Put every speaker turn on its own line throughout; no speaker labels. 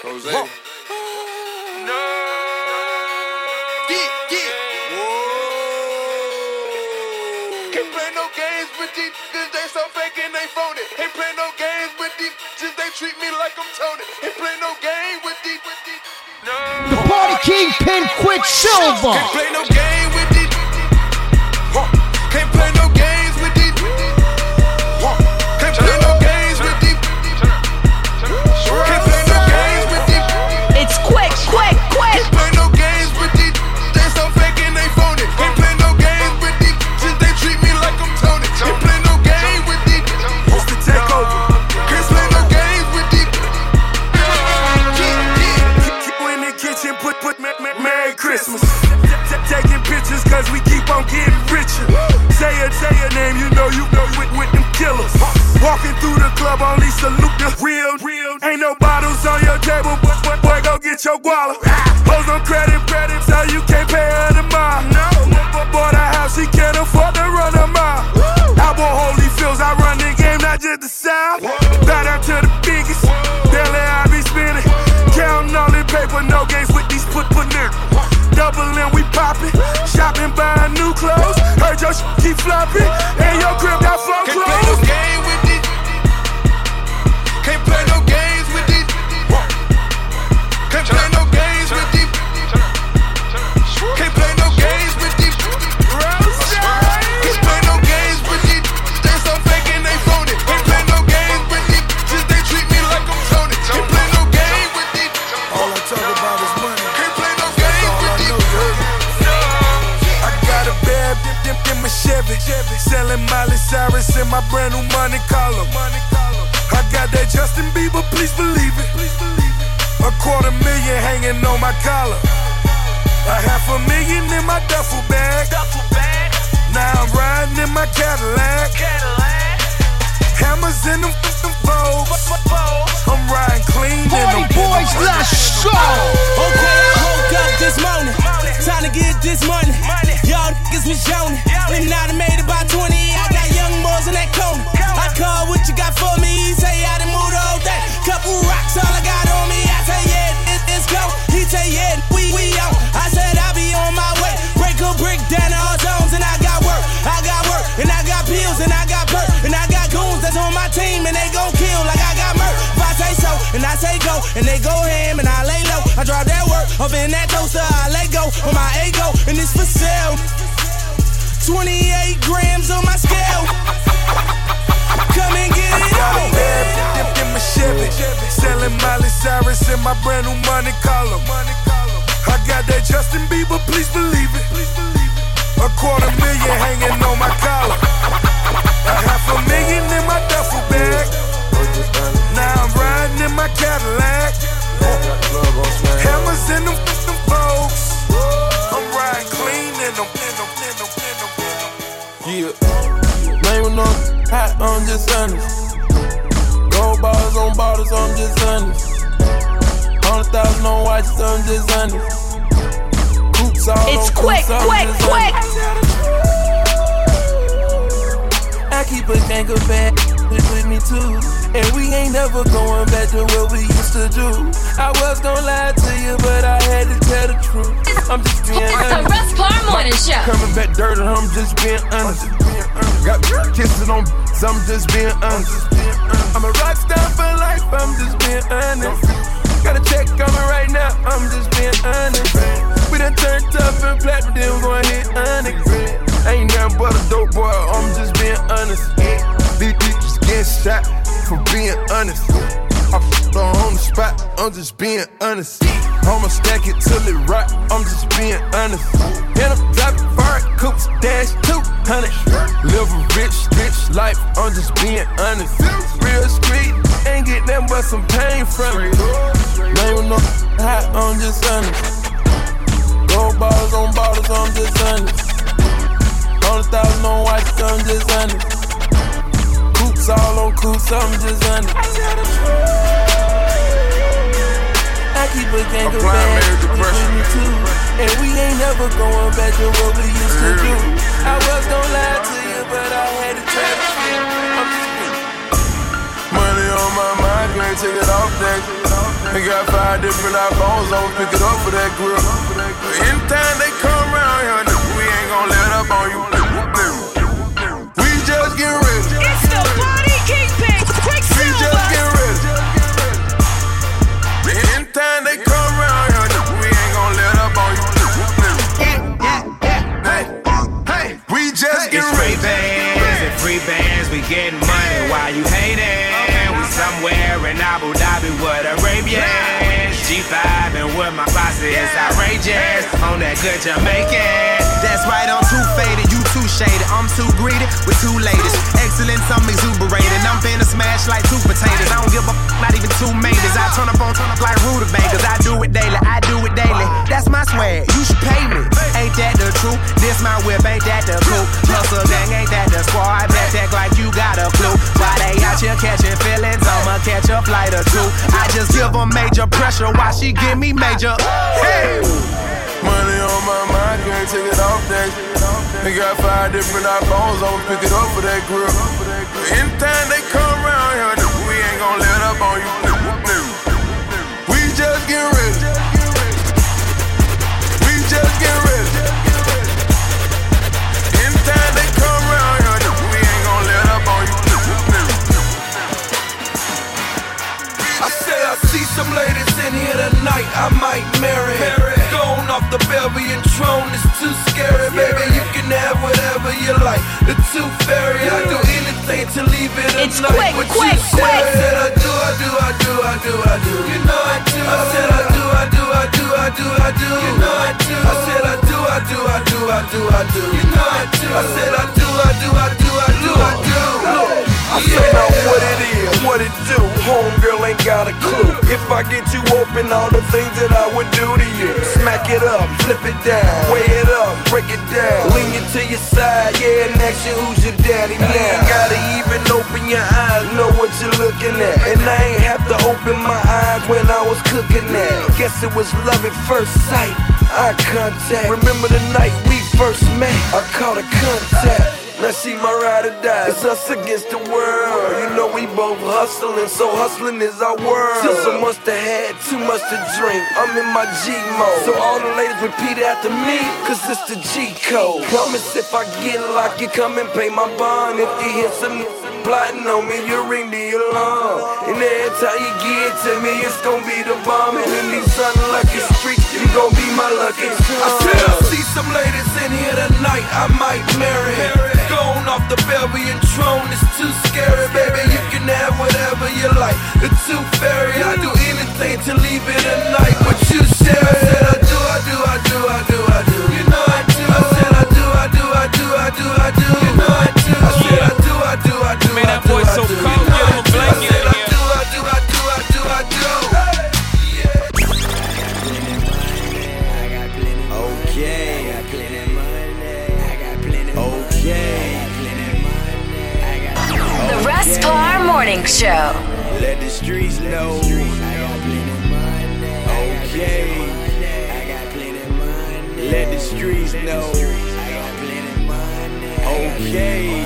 Jose.
Whoa.
No. Yeah. Whoa. Can't play no games with these cause they so fake and they phony. Ain't play no games with these just they treat me like I'm Tony. Ain't play no game with these. No.
The party kingpin Quicksilver.
Can't play no game with these. Can't play no games with these. Can't play no games with these. Can't play no games with these.
It's quick.
Can't play no games with these. They so fake and they phony. Can't play no games with these. Since they treat me like I'm Tony. Can't play no game with these.
It's the takeover.
Can't play no games with these.
Keep in the kitchen, put Merry Christmas. Taking pictures cause we keep on getting richer. Say your name, you know with them killers. Walking through the club, only salute the real. Ain't no bottles on your table, but boy, go get your guala. Hoes on credit, so you can't pay her the mile. Bought a house, she can't afford to run a mile. I want holy feels, I run the game, not just the south. Bow down to the biggest, daily I be spinning. Counting all the paper, no games with these put niggas. Doubling, we poppin', shopping, buying new clothes. Heard your keep flopping, and your crib got phone
Can't play no
clothes.
game with these. Can't play no games with these. Can't play no games with these. Can't play no games with these. Can't play no games with these. They so fake and they phony. Can't play no games with these. Just they treat me like I'm Tony. Can't play no game with these.
All I talk about is money.
Can't play no games with these.
I got a bad dip in my Chevy. Selling Miley Cyrus in my brand new money collar. I got that Justin Bieber, please believe it. $250,000 hanging on my collar. $500,000 in my duffel bag. Now I'm riding in my Cadillac. Hammers in them Vogues. I'm riding clean in
Party
them.
Boys Last Show.
Okay, I woke up this morning, time to get this money. Y'all niggas was yawning, and now I made about 20. I got young boys in that corner. I call what you got for me. He say I done moved the whole day. Couple rocks, all I got on me. I say yeah, it's go. He say yeah, we on. I said I be on my way. Break a brick down to all zones, and I got work, and I got pills, and I got perk, and I got goons that's on my team, and they gon' kill like I got murk. If I say so, and I say go, and they go ham, and I lay low. I drop that work up in that toaster. I let go on my ego, and it's for sale. 28 grams on my scale. Come and get it on.
Dip in my Chevy. Selling Miley Cyrus in my brand new money collar. I got that Justin Bieber, please believe it. $250,000 hanging on my collar. $500,000 in my duffel bag. Now I'm riding in my Cadillac. Hammers in them Vogues. I'm riding clean in them.
Yeah, name on hot, I'm just honest. Gold bars on bottles, I'm just honest. 100,000 on watches, I'm just honest. Coops all
It's
on
quick.
coops, I'm just honest. I keep a gang of bad with me too. And we ain't never going back to what we used to do. I was gonna lie to you, but I had to tell the truth. I'm just being
It's the
honest.
Russ Parr Morning Show.
Coming back dirty, I'm just being honest. Got kisses on, so I'm just being honest. I'm a rock star for life, I'm just being honest. Got a check coming right now, I'm just being honest. We done turned tough and platinum, then we gon' hit honest. I ain't nothing but a dope boy, I'm just being honest. These just getting shot for being honest. I f***ed on the spot, I'm just being honest. I'ma stack it till it rock, I'm just being honest. And I'm driving fire, coops, dash 200. Live a rich life, I'm just being honest. Real street, ain't get nothing but some pain from it. Name no hot, I'm just honest. Gold bars on bottles, I'm just honest. 100,000 on watches, I'm just honest. Coops all on coops, I'm just honest. I keep a gang of bags with me too. And we ain't never going back to what we used to do. I was gonna lie to you, but I had to tell you. Money on my mind, can't take it off that. They got 5 different iPhones, I'ma pick it up for that grill. Anytime they come around here, we ain't gon' let up on you. We just get ready.
It's the Party Kingpin, Quicksilver.
We just get ready. Anytime they come around here, we ain't gon' let up on you. Hey, we just get ready.
Free bands, we getting money while you hating. We somewhere in Abu Dhabi with Arabians. G5 and with my posse is outrageous. On that good Jamaican.
That's right, I'm too faded, you too shaded. I'm too greedy with 2 ladies. Excellence, I'm exuberated. I'm finna smash like 2 potatoes. I don't give a not even 2 majors. I turn up like rutabagas. I do it daily, That's my swag, you should pay me. Ain't that the truth? This my whip, ain't that the coupe? Hustle gang, ain't that the squad? Best act like you got a clue. Why they out here catching feelings? I'ma catch a flight or 2. I just give them major pressure while she give me major. Hey!
Money on my mind, can't take it off that. They got 5 different iPhones, I'ma pick it up for that grill. Anytime they come around here, we ain't gon' let up on you. We just get ready. We just get ready. Anytime they come around here, we ain't gon' let up on you.
I said I see some ladies in here tonight, I might marry. Going off the Belgian throne is too scary, baby. You can have whatever you like. The tooth fairy, I do anything to leave it
It's
alone.
quick.
I said I do. You know I do. I said I do. You know I do. I said I do. You know I do. I said I do.
I say now what it is, what it do. Homegirl ain't got a clue. If I get you open, all the things that I would do to you. Smack it up, flip it down, weigh it up, break it down. Lean you to your side, yeah, and ask you who's your daddy now. You ain't gotta even open your eyes, know what you're looking at. And I ain't have to open my eyes when I was cooking that. Guess it was love at first sight, eye contact. Remember the night we first met, I caught a contact. Now she my ride or die, it's us against the world. You know we both hustling, so hustling is our world. Took so much to have, too much to drink, I'm in my G mode. So all the ladies repeat after me, cause it's the G code. Promise if I get locked, you come and pay my bond. If you hear some plotting on me, you ring the alarm. And every time you get to me, it's gon' be the bomb. And in these unlucky streets, you gon' be my lucky charm.
I said I see some ladies in here tonight, I might marry. Going off the Belgian throne is too scary, baby. You can have whatever you like. The tooth fairy, I do anything to leave it at night. What you said, I said I do. You know I do. I said I do. You know I do. I said I do.
Man, that boy so cold, give him a blanket.
I said I do.
The Russ Parr Morning Show.
Let the streets know. Okay. Let the streets know. Okay.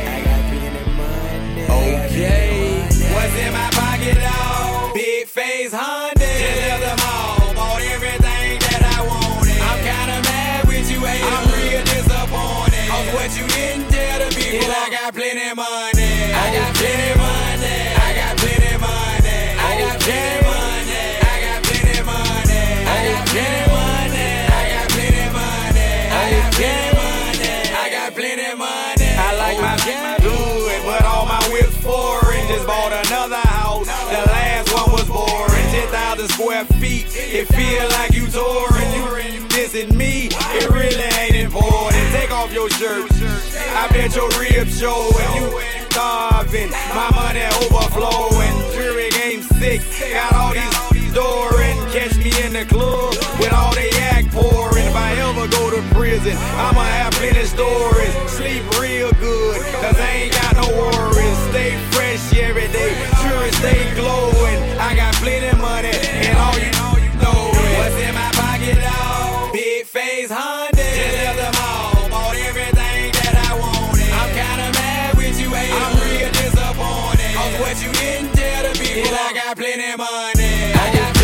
What's in my pocket, dog? Big face Honda. Just left the mall, bought everything that I wanted. I'm kinda mad with you, hey, I'm real disappointed. Cause what you didn't tell the people, I got plenty money. I got plenty money. I got plenty money. I got plenty money. I got plenty money. I got plenty money. I got plenty money. I got plenty money. I got plenty money. I like my good, but all my whips foreign. Just bought another house. The last one was boring. 10,000 square feet. It feel like you touring. You dissing me. It really ain't important. Take off your shirt. I bet your ribs show. If you starving, my money overflowing. Jury game 6. Got all these doors. Catch me in the club with all they yak pouring. If I ever go to prison, I'ma have plenty stories. Sleep real good, cause I ain't got no worries. Stay fresh every day, sure stay glowing. I got plenty money, and all you know is what's in my pocket, dog? Big face Honda. Just left the mall, bought everything that I wanted. I'm kinda mad with you, hey, I'm real disappointed. Cause what you didn't tell the people, I got plenty money. I got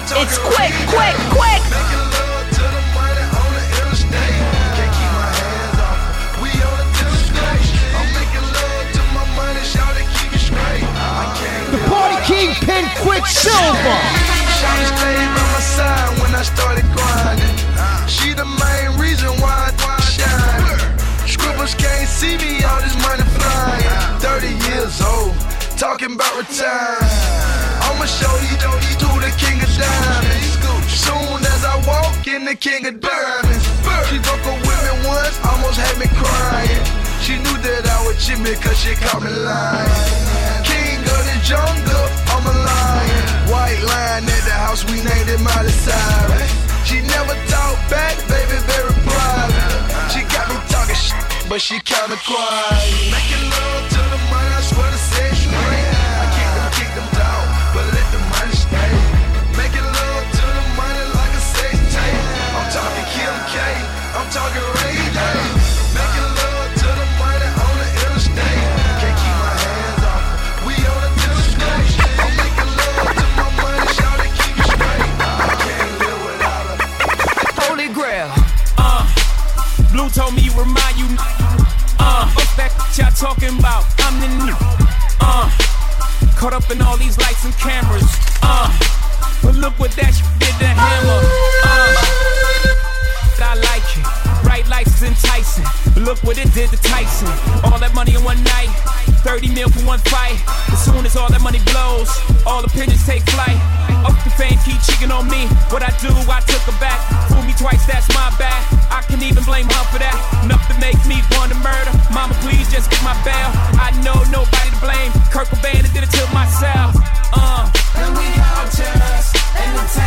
It's quick, quick, quick.
Making love to the money on the interstate. Can't keep my hands off her. We on the telescope. I'm making love to my money, shout it, keep it straight. I can't
The party kingpin, Quicksilver.
Shawty stayed by my side when I started grinding. She the main reason why I shine. Scribbles can't see me, all this money flying. 30 years old, talking about retiring. I'ma show you to the king of diamonds. Soon as I walk in, the king of diamonds. She broke up with me once, almost had me crying. She knew that I was Jimmy cause she caught me lying. King of the jungle, I'm a lion. White lion at the house, we named it Miley Cyrus. She never talked back, baby, very private. She got me talking shit, but she kinda quiet. Making love to the money, I swear to say straight. I kick them down, but let the money stay. Making love to the money like a sex tape. I'm talking Kim K, I'm talking Ray J. Making love to the money on the interstate. Can't keep my hands off her. We on the telescope. I'm making love to my money, shout it, keep it straight. I can't live without her.
Holy Grail. Blue told me remind you. What's that y'all talking about? I'm the new. Caught up in all these lights and cameras. But look what that did to Hammer. I like it. Bright lights is enticing. Look what it did to Tyson. All that money in one night. 30 mil for one fight. As soon as all that money blows, all the pigeons take flight. Up the fame, keep cheating on me. What I do, I took her back. Fool me twice, that's my bad. I can even blame her for that. Enough to make me want to murder. Mama, please just get my bail. I know nobody to blame. Kurt Cobain did it to myself. And we all just, and the